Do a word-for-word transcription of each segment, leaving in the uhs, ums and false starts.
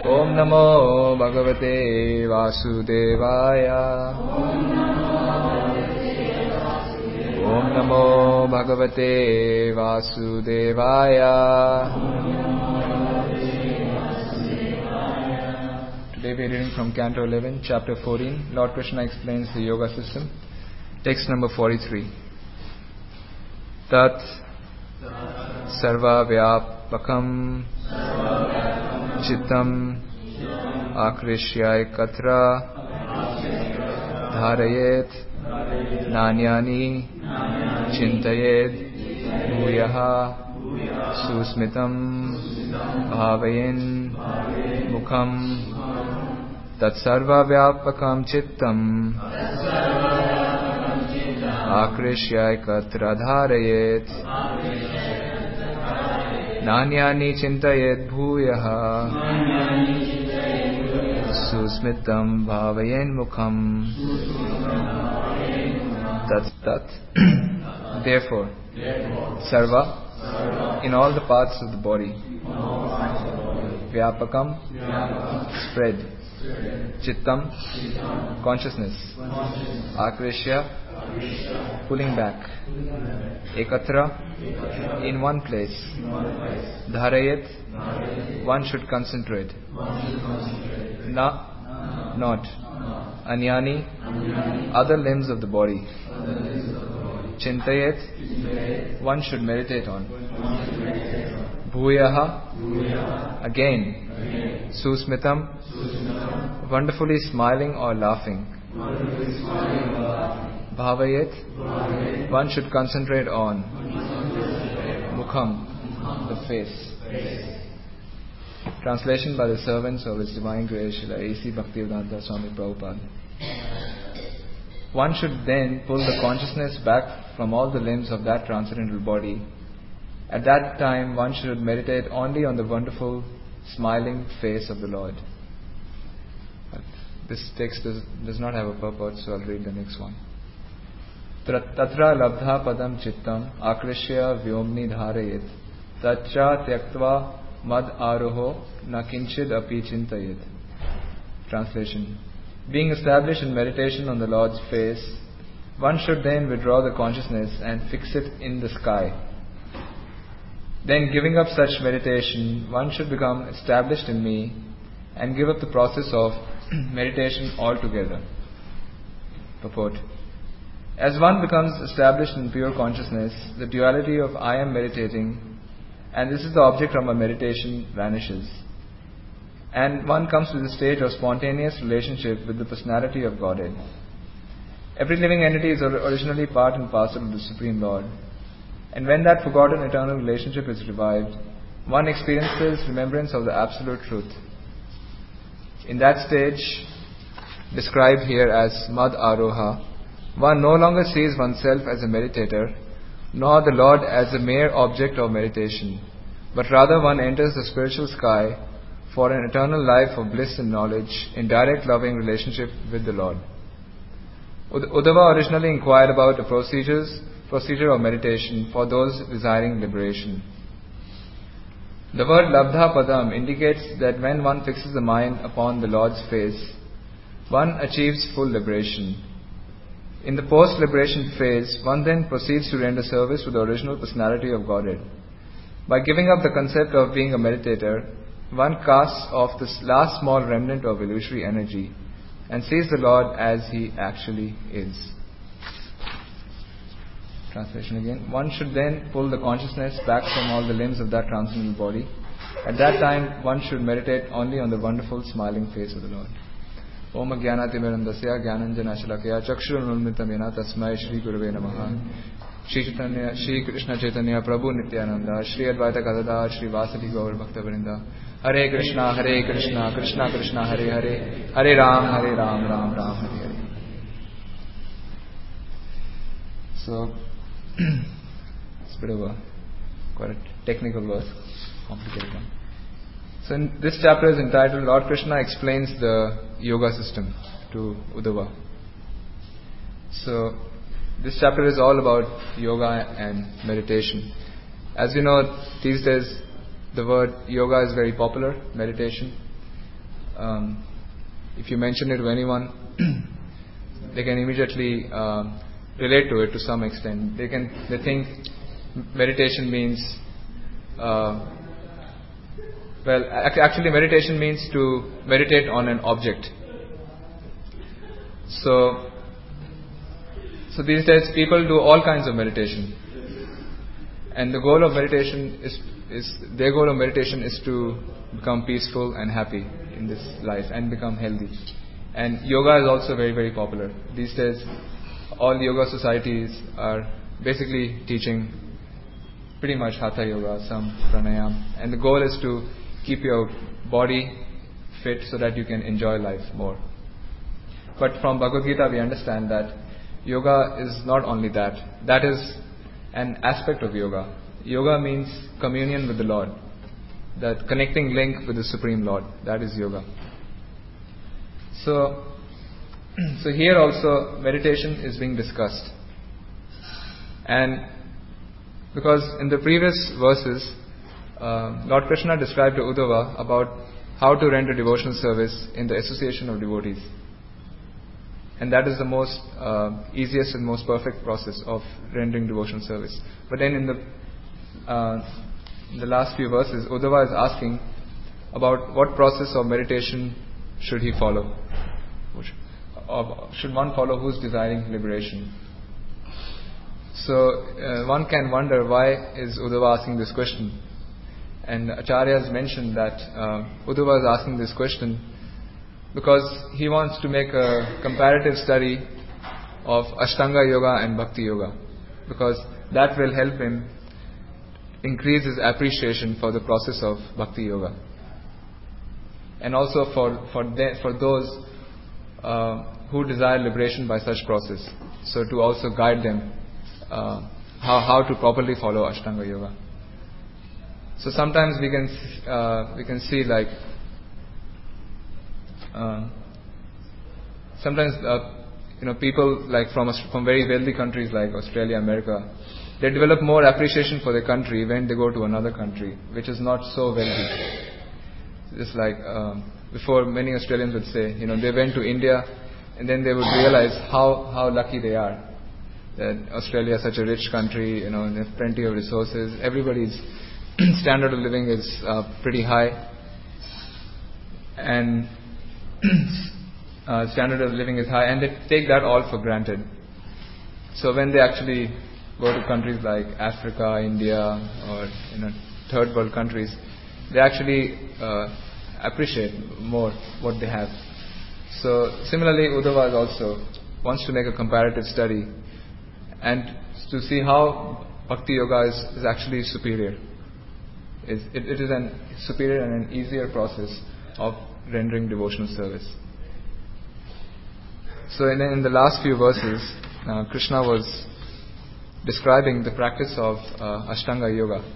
Om Namo Bhagavate Vasudevaya. Om Namo Bhagavate Vasudevaya. Today we are reading from Canto eleven, Chapter fourteen. Lord Krishna explains the yoga system. Text number forty-three. Tat Sarva Vyapakam Chittam Akrishyai Katra Dharayet Nanyani Chintayet Bhuyaha Susmitam Bhavayen Mukham Tatsarva Vyapakam Chittam Akrishyai Katra Dharayet Nanyani Chintayet Bhuyaha Susmitam Bhavayen Mukham Tat Tat. Therefore, Sarva, in all the parts of the body, Vyapakam, spread, Chittam, consciousness, Akrishya, pulling back, Ekatra, in one place, Dharayet, one should concentrate, Na, not, Anyani, other limbs of the body, Chintayet, one should meditate on, Bhuyaha, again, Susmitam, wonderfully smiling or laughing, Bhavayet, one should concentrate on, Mukham, the face. Translation by the servants of His Divine Grace, Srila A C Bhaktivedanta Swami Prabhupada. One should then pull the consciousness back from all the limbs of that transcendental body. At that time, one should meditate only on the wonderful, smiling face of the Lord. But this text does, does not have a purport, so I'll read the next one. Tatra labdha padam chittam akrishya vyomni dharayet tacha tyaktva mad aroho na kinchid api chintayet. Translation. Being established in meditation on the Lord's face, one should then withdraw the consciousness and fix it in the sky. Then, giving up such meditation, one should become established in me and give up the process of meditation altogether. Purport. As one becomes established in pure consciousness, the duality of I am meditating and this is the object of my meditation vanishes. And one comes to the stage of spontaneous relationship with the personality of Godhead. Every living entity is originally part and parcel of the Supreme Lord. And when that forgotten eternal relationship is revived, one experiences remembrance of the absolute truth. In that stage, described here as Mad Aroha, one no longer sees oneself as a meditator, nor the Lord as a mere object of meditation, but rather one enters the spiritual sky for an eternal life of bliss and knowledge in direct loving relationship with the Lord. Uddhava originally inquired about the procedures, procedure of meditation for those desiring liberation. The word Labdha Padam indicates that when one fixes the mind upon the Lord's face, one achieves full liberation. In the post-liberation phase, one then proceeds to render service to the original personality of Godhead. By giving up the concept of being a meditator, one casts off this last small remnant of illusory energy and sees the Lord as He actually is. Translation again. One should then pull the consciousness back from all the limbs of that transcendental body. At that time, one should meditate only on the wonderful smiling face of the Lord. Om Jnanatimirandasya Jnananjana Shalakaya Chakshurunulmitam Yena Tasmai Shri Gurave Namaha. Shri Chaitanya, Shri Krishna Chaitanya Prabhu Nityananda, Shri Advaita Gadadhar, Shri Vasadi Gaur Bhakta Vrinda. Hare Krishna, Hare Krishna, Krishna Krishna, Hare Hare, Hare Ram, Hare Ram, Ram Ram, Hare Hare. So, it's a bit of a quite a technical verse, complicated one. So, in this chapter is entitled Lord Krishna explains the yoga system to Uddhava. So, this chapter is all about yoga and meditation. As you know, these days the word yoga is very popular, meditation. um, if you mention it to anyone, they can immediately uh, relate to it to some extent. They can they think meditation means uh, well ac- actually meditation means to meditate on an object. So so these days people do all kinds of meditation, and the goal of meditation is is their goal of meditation is to become peaceful and happy in this life and become healthy. And yoga is also very, very popular. These days, all yoga societies are basically teaching pretty much hatha yoga, some pranayam. And the goal is to keep your body fit so that you can enjoy life more. But from Bhagavad Gita, we understand that yoga is not only that. That is an aspect of yoga. Yoga means communion with the Lord. That connecting link with the Supreme Lord. That is yoga. So, so here also meditation is being discussed. And because in the previous verses, uh, Lord Krishna described to Uddhava about how to render devotional service in the association of devotees. And that is the most uh, easiest and most perfect process of rendering devotional service. But then in the uh, in the last few verses, Uddhava is asking about what process of meditation should he follow. Or should one follow who's desiring liberation? So uh, one can wonder, why is Uddhava asking this question? And Acharyas mentioned that uh, Uddhava is asking this question because he wants to make a comparative study of Ashtanga Yoga and Bhakti Yoga, because that will help him increase his appreciation for the process of Bhakti Yoga, and also for for de- for those uh, who desire liberation by such process. So to also guide them uh, how how to properly follow Ashtanga Yoga. So sometimes we can uh, we can see like. Uh, sometimes, uh, you know, people like from from very wealthy countries like Australia, America, they develop more appreciation for their country when they go to another country which is not so wealthy. Just like um, before, many Australians would say, you know, they went to India and then they would realize how how lucky they are that Australia is such a rich country. You know, they have plenty of resources. Everybody's standard of living is uh, pretty high, and uh, standard of living is high, and they take that all for granted. So when they actually go to countries like Africa, India, or you know third world countries, they actually uh, appreciate more what they have. So similarly, Uddhava also wants to make a comparative study and to see how Bhakti Yoga is, is actually superior. It, it, it is an superior and an easier process of rendering devotional service. So in, in the last few verses, uh, Krishna was describing the practice of uh, Ashtanga Yoga.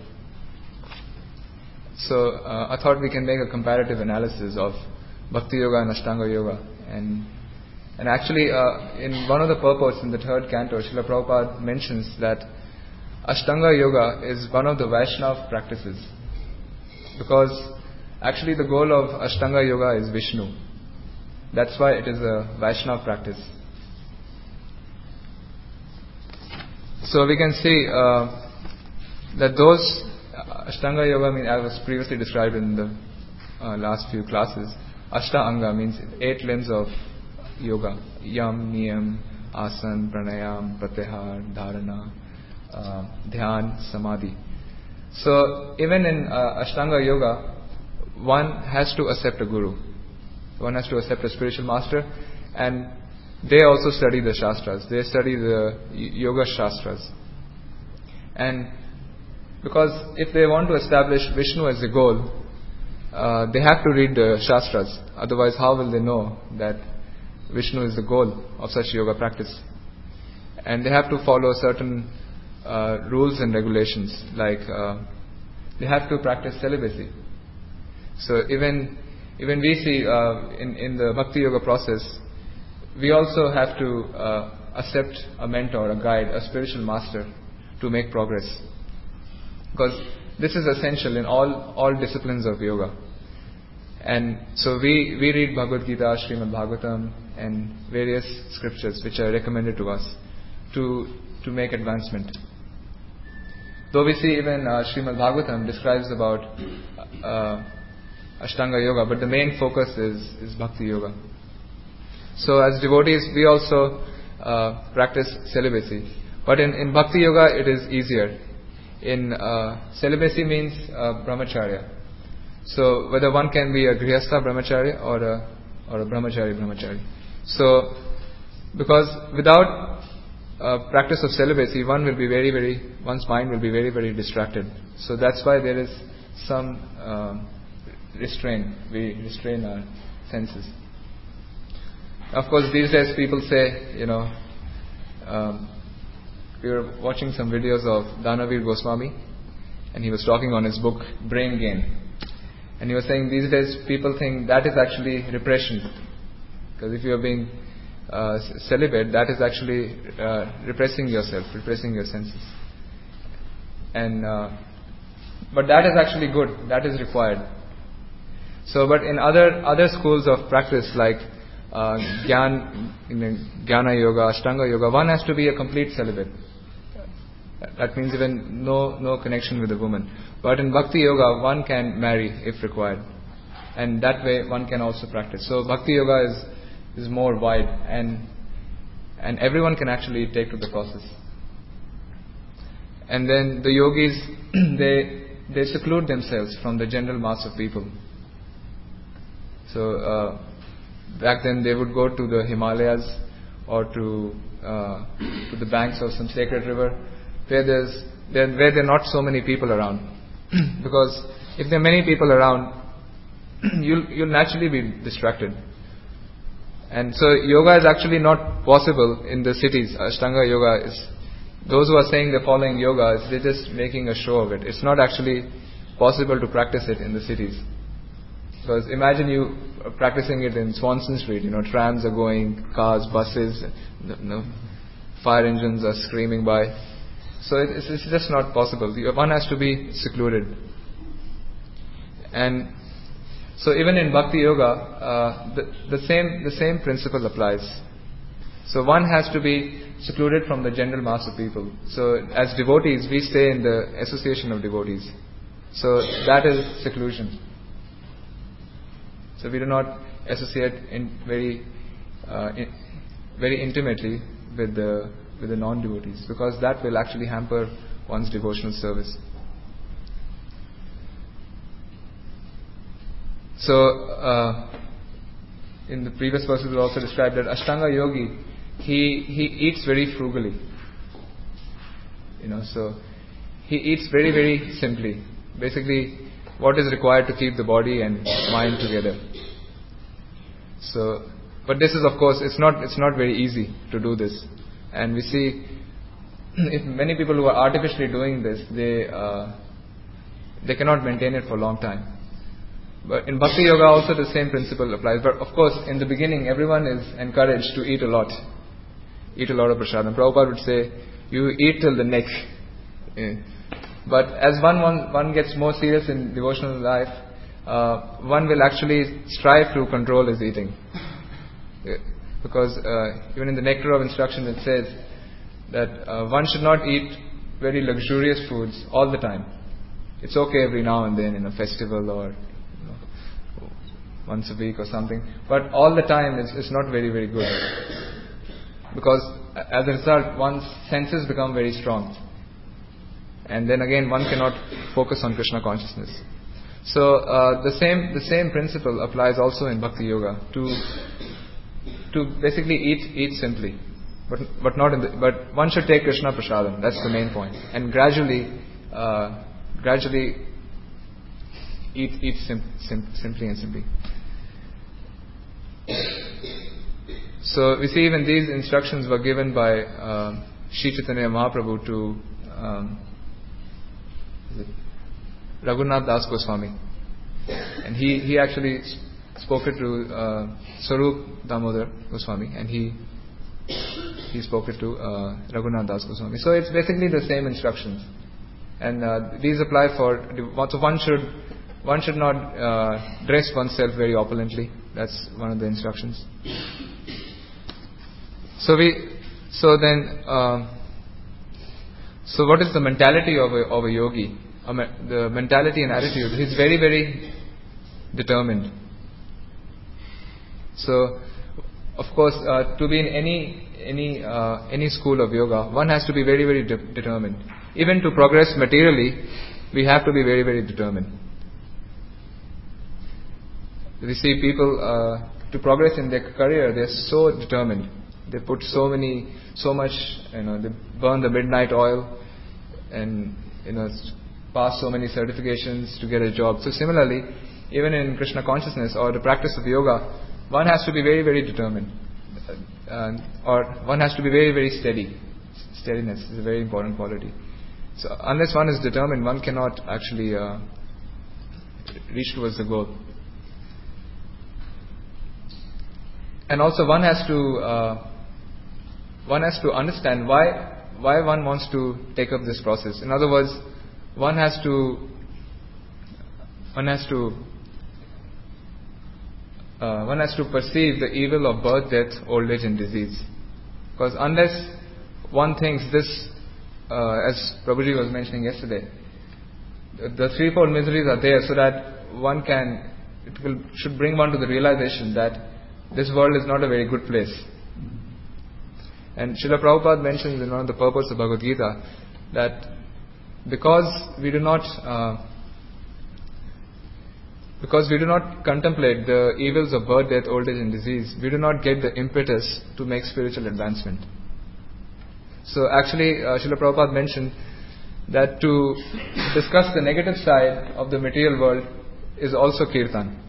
So uh, I thought we can make a comparative analysis of Bhakti Yoga and Ashtanga Yoga. And and actually uh, in one of the purports in the third canto, Srila Prabhupada mentions that Ashtanga Yoga is one of the Vaishnava practices. Because actually the goal of Ashtanga Yoga is Vishnu. That's why it is a Vaishnava practice. So we can see uh, that those Ashtanga Yoga mean, as was previously described in the uh, last few classes, Ashta Anga means eight limbs of yoga: Yam, Niyam, Asan, Pranayam, Pratyahar, Dharana, uh, Dhyan, Samadhi. So even in uh, Ashtanga Yoga, one has to accept a guru. One has to accept a spiritual master, and they also study the Shastras. They study the Yoga Shastras. And because if they want to establish Vishnu as the goal, uh, they have to read the Shastras. Otherwise, how will they know that Vishnu is the goal of such yoga practice? And they have to follow certain uh, rules and regulations, like uh, they have to practice celibacy. So even even we see uh, in in the Bhakti Yoga process, we also have to uh, accept a mentor, a guide, a spiritual master to make progress. Because this is essential in all all disciplines of yoga. And so we, we read Bhagavad Gita, Srimad Bhagavatam, and various scriptures which are recommended to us to to make advancement. Though we see even uh, Srimad Bhagavatam describes about uh, Ashtanga Yoga, but the main focus is, is Bhakti Yoga. So as devotees, we also uh, practice celibacy. But in, in Bhakti Yoga, it is easier. In uh, celibacy means uh, brahmacharya. So whether one can be a grihastha brahmacharya or a, or a brahmachari brahmachari. So because without uh, practice of celibacy, one will be very, very, one's mind will be very, very distracted. So that's why there is some uh, restraint. We restrain our senses. Of course, these days people say, you know, um, we were watching some videos of Danavir Goswami, and he was talking on his book Brain Gain. And he was saying these days people think that is actually repression. Because if you are being uh, celibate, that is actually uh, repressing yourself, repressing your senses. And uh, but that is actually good. That is required. So, but in other other schools of practice like uh, Gyan, in Jnana Yoga, Ashtanga Yoga, one has to be a complete celibate. That means even no no connection with a woman. But in Bhakti Yoga, one can marry if required, and that way one can also practice. So Bhakti Yoga is is more wide, and and everyone can actually take to the process. And then the yogis, they they seclude themselves from the general mass of people. So uh, back then they would go to the Himalayas or to uh, to the banks of some sacred river where there's there, where there are not so many people around. Because if there are many people around, you'll you'll naturally be distracted. And so yoga is actually not possible in the cities. Ashtanga yoga is, those who are saying they're following yoga, they're just making a show of it. It's not actually possible to practice it in the cities. Because imagine you practicing it in Swanson Street, you know, trams are going, cars, buses, you know, fire engines are screaming by. So it's, it's just not possible. One has to be secluded. And so even in Bhakti Yoga, uh, the, the same the same principle applies. So one has to be secluded from the general mass of people. So as devotees, we stay in the association of devotees. So that is seclusion. So we do not associate in very uh, in, very intimately with the with the non-devotees, because that will actually hamper one's devotional service. So, uh, in the previous verses, we also described that Ashtanga Yogi, he he eats very frugally. You know, so he eats very very simply. Basically, what is required to keep the body and mind together. So, but this is of course it's not it's not very easy to do this, and we see if many people who are artificially doing this, they uh, they cannot maintain it for a long time. But in Bhakti Yoga also the same principle applies. But of course, in the beginning, everyone is encouraged to eat a lot. Eat a lot of prasadam. Prabhupada would say, you eat till the neck. Yeah. But as one, one one gets more serious in devotional life, uh, one will actually strive to control his eating. Yeah. Because uh, even in the Nectar of Instruction it says that uh, one should not eat very luxurious foods all the time. It's okay every now and then in a festival or once a week or something, but all the time it's, it's not very very good, because as a result one's senses become very strong, and then again one cannot focus on Krishna consciousness. So uh, the same the same principle applies also in Bhakti Yoga, to to basically eat eat simply, but but not in the, but one should take Krishna prasadam. That's the main point, and gradually uh, gradually eat eat sim, sim, simply and simply. So we see even these instructions were given by uh, Sri Chaitanya Mahaprabhu to um, Raghunath Das Goswami, and he he actually spoke it to uh, Sarup Damodar Goswami, and he he spoke it to uh, Raghunath Das Goswami. So it's basically the same instructions, and uh, these apply for so one should one should not uh, dress oneself very opulently. That's one of the instructions. So we, so then, uh, so what is the mentality of a, of a yogi? Uh, the mentality and attitude. He's very, very determined. So, of course, uh, to be in any any uh, any school of yoga, one has to be very, very de- determined. Even to progress materially, we have to be very, very determined. We see people uh, to progress in their career, they're so determined. They put so many, so much, you know, they burn the midnight oil, and you know, pass so many certifications to get a job. So similarly, even in Krishna consciousness or the practice of yoga, one has to be very, very determined, uh, or one has to be very, very steady. Steadiness is a very important quality. So unless one is determined, one cannot actually uh, reach towards the goal. And also, one has to uh, one has to understand why why one wants to take up this process. In other words, one has to one has to uh, one has to perceive the evil of birth, death, old age, and disease. Because unless one thinks this, uh, as Prabhuji was mentioning yesterday, the threefold miseries are there, so that one can it will should bring one to the realization that this world is not a very good place. And Srila Prabhupada mentions in one of the purports of Bhagavad Gita that because we do not uh, because we do not contemplate the evils of birth, death, old age and disease, we do not get the impetus to make spiritual advancement. So actually uh, Srila Prabhupada mentioned that to discuss the negative side of the material world is also kirtan.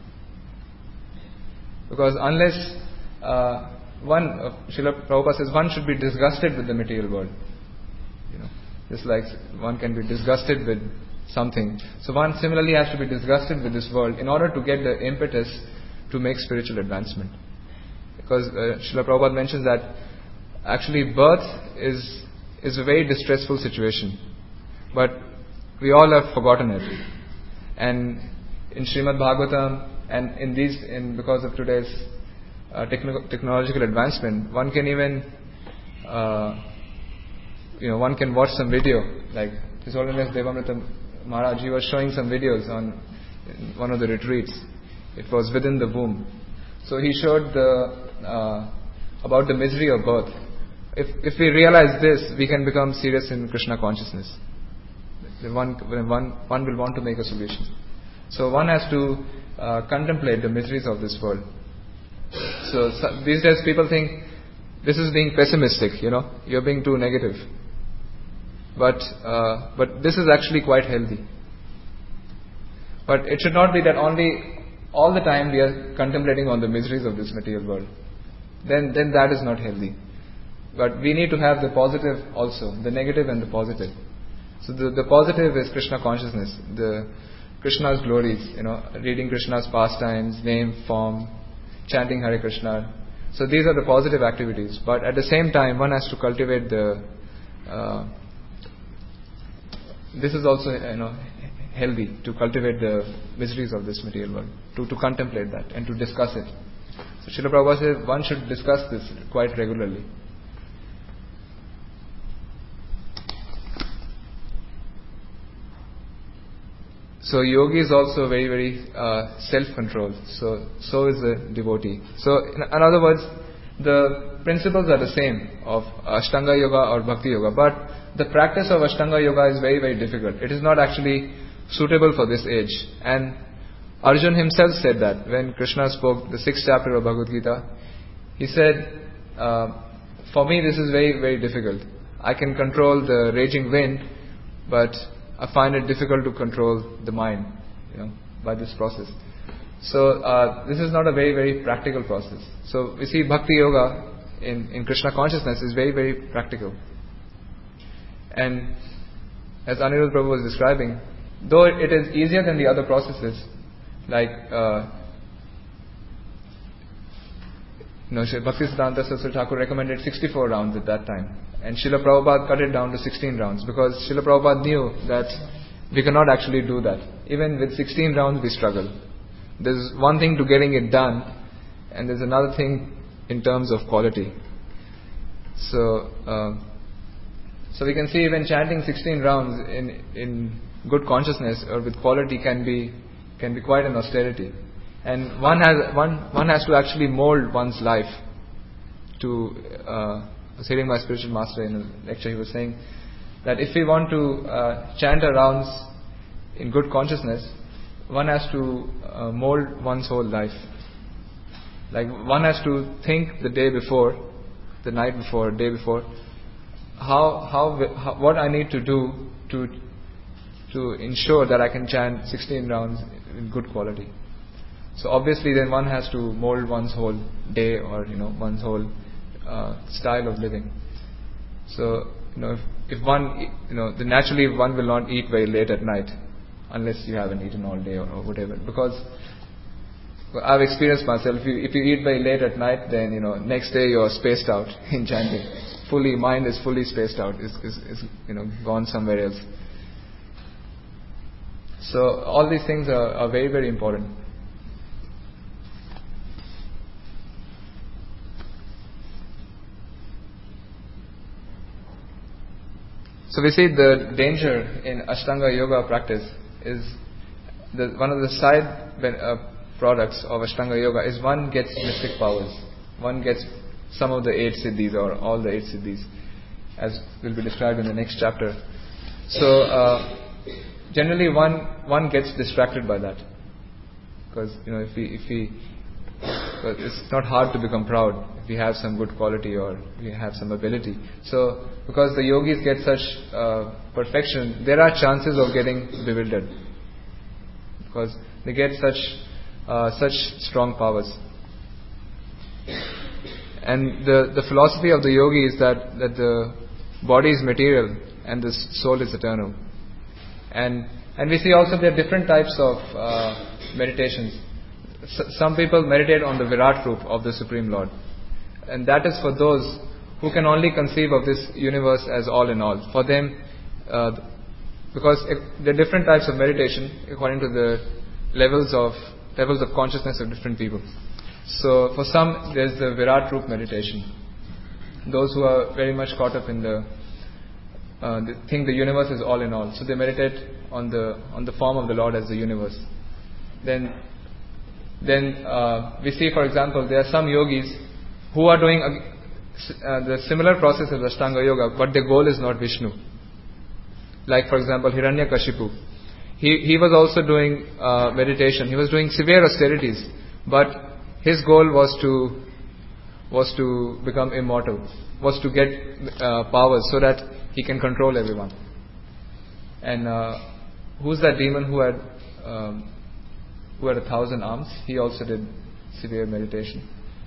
Because unless uh, one, uh, Srila Prabhupada says, one should be disgusted with the material world. You know, just like one can be disgusted with something. So one similarly has to be disgusted with this world in order to get the impetus to make spiritual advancement. Because uh, Srila Prabhupada mentions that actually birth is is a very distressful situation. But we all have forgotten it. And in Srimad Bhagavatam, and in these, in because of today's uh, techno- technological advancement, one can even, uh, you know, one can watch some video. Like His Holiness Devamrita Maharaj, he was showing some videos on one of the retreats. It was within the womb. So he showed the uh, about the misery of birth. If if we realize this, we can become serious in Krishna consciousness. One one one will want to make a solution. So one has to uh, contemplate the miseries of this world. So, so these days people think this is being pessimistic, you know, you're being too negative. But uh, but this is actually quite healthy. But it should not be that only all the time we are contemplating on the miseries of this material world. Then then that is not healthy. But we need to have the positive also, the negative and the positive. So the, the positive is Krishna consciousness, the Krishna's glories, you know, reading Krishna's pastimes, name, form, chanting Hare Krishna. So these are the positive activities. But at the same time, one has to cultivate the. Uh, this is also, you know, healthy to cultivate the miseries of this material world, to to contemplate that and to discuss it. So Srila Prabhupada says one should discuss this quite regularly. So yogi is also very, very uh, self-controlled. So, so is the devotee. So, in, in other words, the principles are the same of Ashtanga Yoga or Bhakti Yoga, but the practice of Ashtanga Yoga is very, very difficult. It is not actually suitable for this age. And Arjun himself said that when Krishna spoke the sixth chapter of Bhagavad Gita. He said, uh, "For me, this is very, very difficult. I can control the raging wind, but I find it difficult to control the mind, you know, by this process." So uh, this is not a very, very practical process. So we see Bhakti Yoga in, in Krishna consciousness is very, very practical. And as Aniruddha Prabhu was describing, though it is easier than the other processes, like uh, you know, Bhaktisiddhanta Saraswati Thakur recommended sixty-four rounds at that time. And Srila Prabhupada cut it down to sixteen rounds because Srila Prabhupada knew that we cannot actually do that. even with sixteen rounds we struggle. There's one thing to getting it done, and there's another thing in terms of quality. So, uh, so we can see even chanting sixteen rounds in in good consciousness or with quality can be can be quite an austerity, and one has one one has to actually mold one's life to. Uh, I was hearing my spiritual master in a lecture. He was saying that if we want to uh, chant our rounds in good consciousness, one has to uh, mold one's whole life. Like one has to think the day before, the night before, day before, how, how how what I need to do to to ensure that I can chant sixteen rounds in good quality. So obviously, then one has to mold one's whole day, or you know one's whole uh, style of living. So you know if, if one you know then naturally one will not eat very late at night unless you haven't eaten all day or, or whatever, because I've experienced myself. If you, if you eat very late at night, then you know next day you're spaced out in chanting. Fully, mind is fully spaced out. Is is is you know gone somewhere else. So all these things are, are very very important. So we see the danger in Ashtanga Yoga practice is the one of the side uh, products of Ashtanga Yoga is one gets mystic powers. One gets some of the eight siddhis or all the eight siddhis, as will be described in the next chapter. So uh, generally one one gets distracted by that, because you know if we if we because it's not hard to become proud if we have some good quality or we have some ability. So because the yogis get such uh, perfection, there are chances of getting bewildered, because they get such uh, such strong powers. And the the philosophy of the yogi is that that the body is material and the soul is eternal. And and we see also there are different types of uh, meditations. S- some people meditate on the Virat Roop of the Supreme Lord, and that is for those who can only conceive of this universe as all in all. For them, uh, because there are different types of meditation according to the levels of levels of consciousness of different people. So for some, there's the Virat Roop meditation. Those who are very much caught up in the uh, they think the universe is all in all, so they meditate on the on the form of the Lord as the universe. Then, then uh, we see, for example, there are some yogis who are doing uh, the similar process as Ashtanga Yoga, but their goal is not Vishnu. Like, for example, Hiranyakashipu. He he was also doing uh, meditation. He was doing severe austerities, but his goal was to was to become immortal, was to get uh, powers so that he can control everyone. And uh, who's that demon who had um, who had a thousand arms? He also did severe meditation.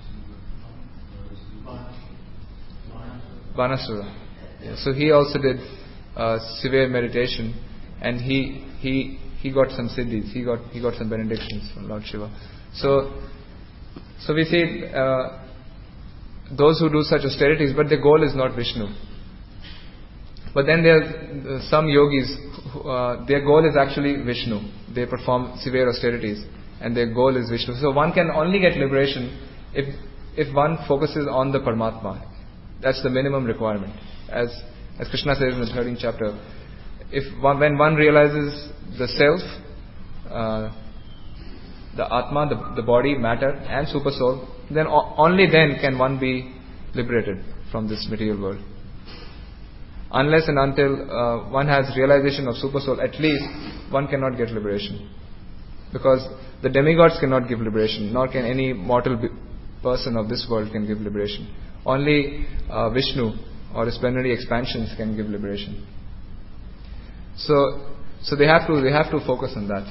Banasura. Yeah, so he also did uh, severe meditation, and he he he got some siddhis. He got he got some benedictions from Lord Shiva. So so we see uh, those who do such austerities, but their goal is not Vishnu. But then there are some yogis, who, uh, their goal is actually Vishnu. They perform severe austerities, and their goal is Vishnu. So one can only get liberation if if one focuses on the Paramatma. That's the minimum requirement. As as Krishna says in the thirteenth chapter, if one, when one realizes the self, uh, the Atma, the, the body, matter, and super soul, then o- only then can one be liberated from this material world. Unless and until uh, one has realization of super soul, at least one cannot get liberation, because the demigods cannot give liberation, nor can any mortal be- person of this world can give liberation. Only uh, Vishnu or his plenary expansions can give liberation. So, so they have to they have to focus on that.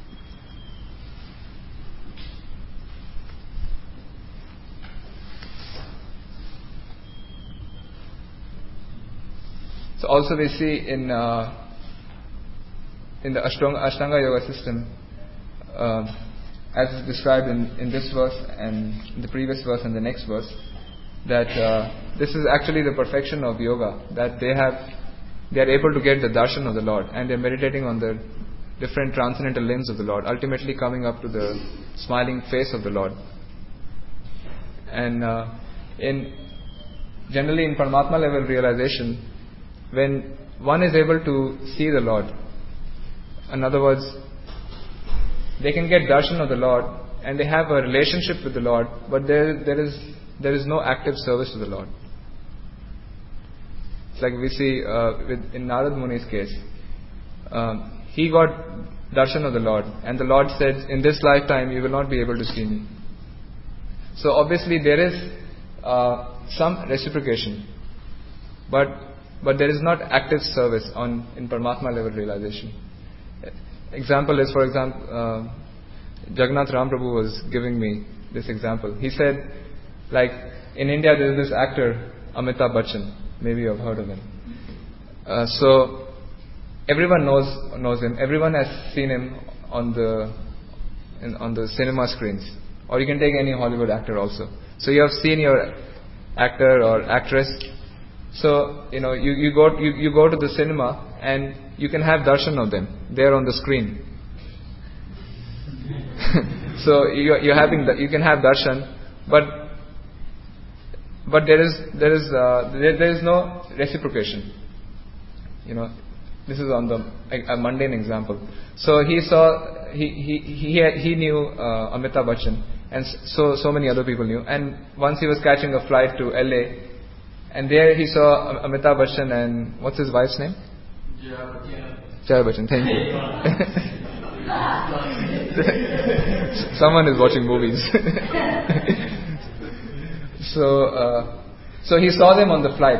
So also we see in uh, in the Ashtanga, Ashtanga Yoga system, uh, as is described in, in this verse and in the previous verse and the next verse, that uh, this is actually the perfection of yoga. That they have they are able to get the darshan of the Lord, and they are meditating on the different transcendental limbs of the Lord, ultimately coming up to the smiling face of the Lord. And uh, in generally in Paramatma level realization, when one is able to see the Lord, in other words, they can get darshan of the Lord and they have a relationship with the Lord, but there there is there is no active service to the Lord. It's like we see uh, with, in Narad Muni's case. Um, he got darshan of the Lord, and the Lord said, in this lifetime you will not be able to see me. So obviously there is uh, some reciprocation, but but there is not active service on in Paramatma level realization. Example is, for example, uh, Jagannath Ramprabhu was giving me this example. He said, like in India there is this actor Amitabh Bachchan. Maybe you have heard of him. Uh, so everyone knows knows him. Everyone has seen him on the in, on the cinema screens. Or you can take any Hollywood actor also. So you have seen your actor or actress. So you know you, you go you, you go to the cinema and you can have darshan of them there on the screen. So you you're having the, you can have darshan, but but there is there is uh, there, there is no reciprocation. You know, this is on the a, a mundane example. So he saw he he he he knew uh, Amitabh Bachchan, and so so many other people knew. And once he was catching a flight to L A, and there he saw Amitabh Bachchan and what's his wife's name? Jaya Bachchan. Thank you. Someone is watching movies. so uh, so he saw them on the flight,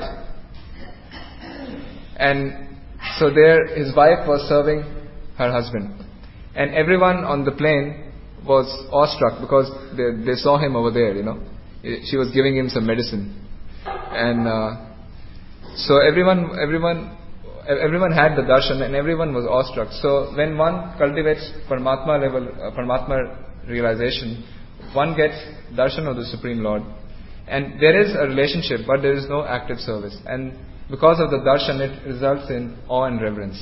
and so there his wife was serving her husband, and everyone on the plane was awestruck because they, they saw him over there. You know, she was giving him some medicine, and uh, so everyone everyone. Everyone had the darshan and everyone was awestruck. So when one cultivates Paramatma level, uh, Paramatma realization, one gets darshan of the Supreme Lord. And there is a relationship, but there is no active service. And because of the darshan, it results in awe and reverence.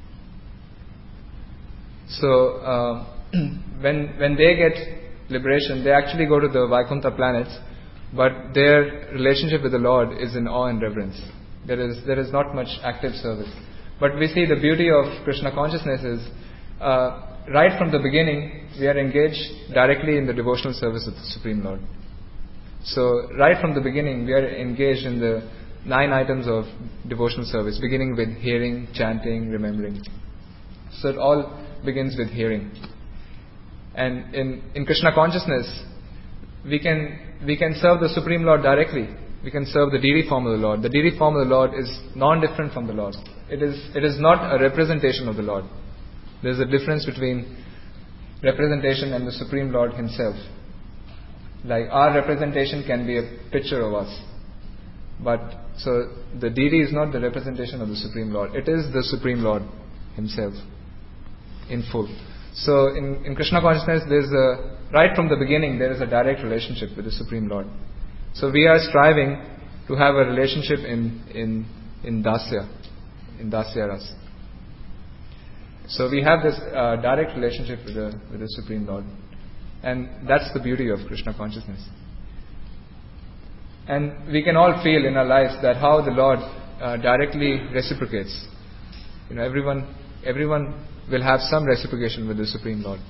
So uh, when when they get liberation, they actually go to the Vaikuntha planets, but their relationship with the Lord is in awe and reverence. There is there is not much active service. But we see the beauty of Krishna consciousness is uh, right from the beginning we are engaged directly in the devotional service of the Supreme Lord. So right from the beginning we are engaged in the nine items of devotional service, beginning with hearing, chanting, remembering. So it all begins with hearing. And in, in Krishna consciousness we can we can serve the Supreme Lord directly. We can serve the deity form of the Lord. The deity form of the Lord is non-different from the Lord. It is it is not a representation of the Lord. There is a difference between representation and the Supreme Lord Himself. Like our representation can be a picture of us. But so the deity is not the representation of the Supreme Lord. It is the Supreme Lord Himself in full. So in, in Krishna consciousness there is a right from the beginning there is a direct relationship with the Supreme Lord. So we are striving to have a relationship in in in dasya, in dasya ras. So we have this uh, direct relationship with the with the Supreme Lord, and that's the beauty of Krishna consciousness. And we can all feel in our lives that how the Lord uh, directly reciprocates. You know, everyone everyone will have some reciprocation with the Supreme Lord.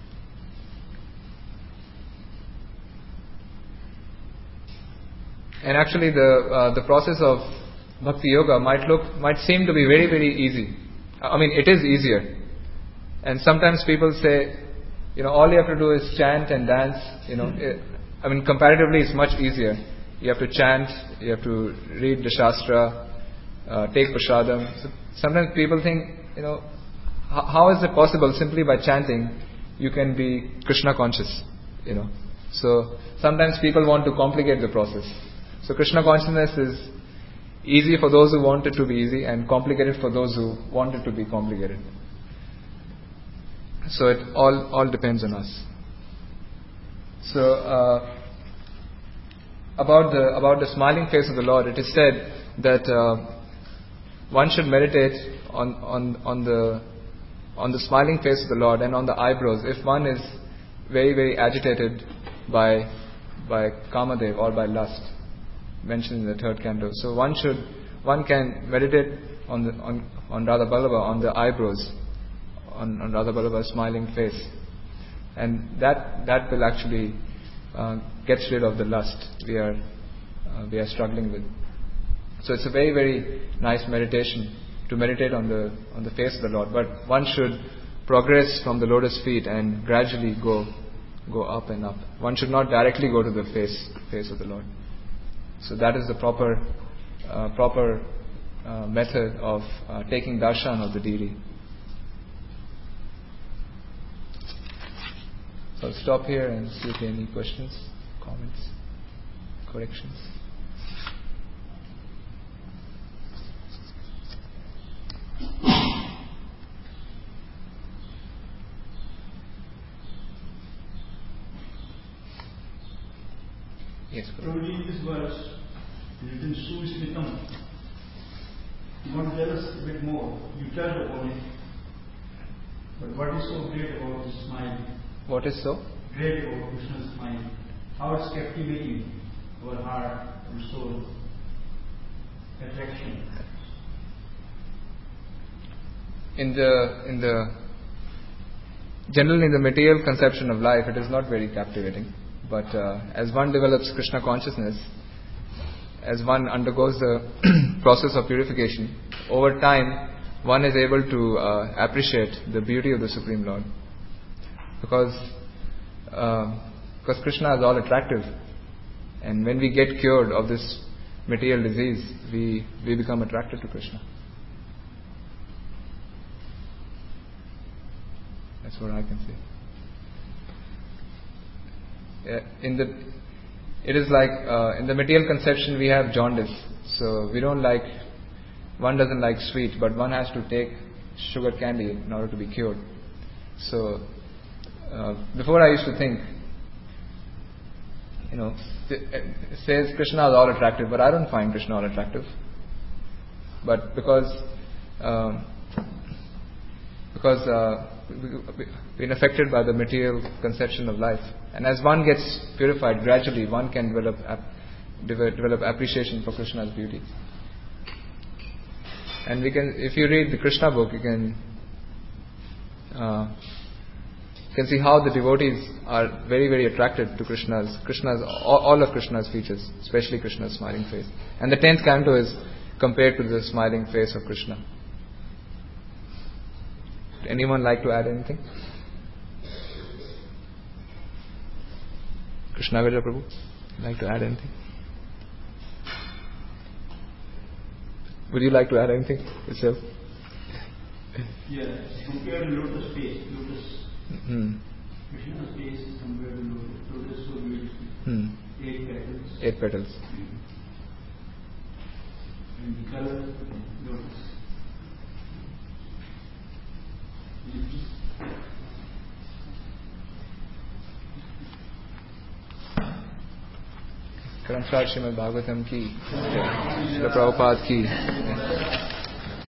And actually, the uh, the process of bhakti yoga might look might seem to be very very easy. I mean, it is easier. And sometimes people say, you know, all you have to do is chant and dance. You know, it, I mean, comparatively, it's much easier. You have to chant, you have to read the shastra, uh, take prasadam. So sometimes people think, you know, how, how is it possible simply by chanting you can be Krishna conscious? You know, so sometimes people want to complicate the process. So Krishna consciousness is easy for those who want it to be easy and complicated for those who want it to be complicated. So it all all depends on us. So uh, about the about the smiling face of the Lord, it is said that uh, one should meditate on on on the on the smiling face of the Lord and on the eyebrows. If one is very, very agitated by by Kamadev or by lust, mentioned in the third canto, so one should one can meditate on the on, on Radha Vallabha, on the eyebrows, on, on Radha Vallabha's smiling face, and that that will actually uh, get rid of the lust we are uh, we are struggling with. So it's a very, very nice meditation to meditate on the on the face of the Lord. But one should progress from the lotus feet and gradually go go up and up. One should not directly go to the face face of the Lord. So that is the proper uh, proper uh, method of uh, taking darshan of the deity. So I'll stop here and see if there are any questions, comments, corrections. Yes, Prabhuji, in this verse, written Susmitam, you want to tell us a bit more. You touched upon it. But what is so great about his smile? What is so? Great about Krishna's smile. How it's captivating our heart and soul. Attraction. In the in the generally in the material conception of life, it is not very captivating. But uh, as one develops Krishna consciousness, as one undergoes the process of purification, over time one is able to uh, appreciate the beauty of the Supreme Lord. Because uh, because Krishna is all attractive, and when we get cured of this material disease, we we become attracted to Krishna. That's what I can say. In the, it is like uh, in the material conception we have jaundice, so we don't like, one doesn't like sweet, but one has to take sugar candy in order to be cured. So uh, before I used to think, you know, it says Krishna is all attractive, but I don't find Krishna all attractive. But because um, because uh, been affected by the material conception of life, and as one gets purified gradually, one can develop ap- develop, develop appreciation for Krishna's beauty. And we can, if you read the Krishna book, you can uh, you can see how the devotees are very, very attracted to Krishna's Krishna's all, all of Krishna's features, especially Krishna's smiling face. And the tenth canto is compared to the smiling face of Krishna. Anyone like to add anything? Krishna Vedra Prabhu, like to add anything? Would you like to add anything yourself? Yeah, compared to lotus face, lotus. Hmm. Krishna's face is compared to lotus. Lotus so beautiful. Hmm. Eight petals. Eight petals. And the color lotus. Karamsar Srimad Bhagavatam ki, Srila Prabhupada ki.